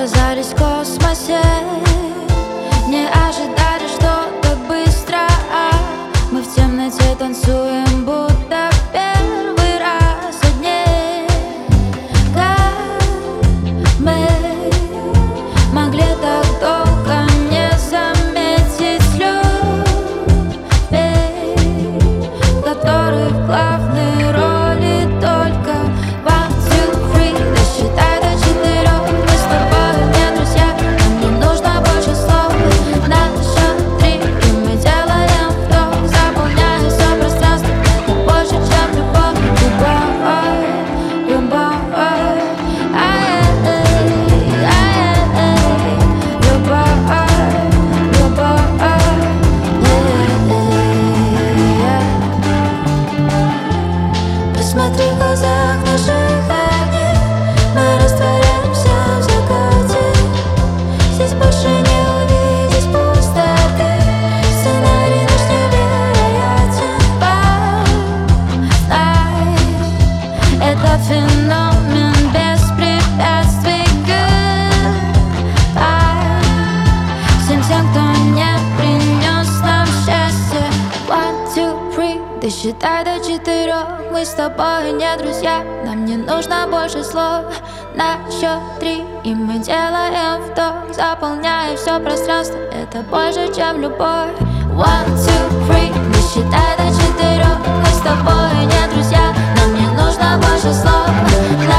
оказались в космосе. Не ожидали, что так быстро мы в темноте танцуем, будто первый раз одни. Как мы могли так долго не заметить любви, в которой в главной роли только one, two, three. Досчитай до 4, мы с тобой не друзья. Нам не нужно больше слов. На счет 3 и мы делаем вдох, заполняя все пространство. Это больше, чем любовь. Любовь, любовь, посмотри в глазах наших огней, мы растворяемся в закате. Здесь больше не увидеть пустоты, сценарий наш невероятен. Познай этот феномен без препятствий. Goodbye всем тем, кто не принес нам счастье. One, two, three. Досчитай до 4, мы с тобой не друзья. Нам не нужно больше слов. На счет 3 и мы делаем вдох, заполняя все пространство. Это больше, чем любовь. One, two, three. Досчитай до 4, мы с тобой не друзья. Нам не нужно больше слов.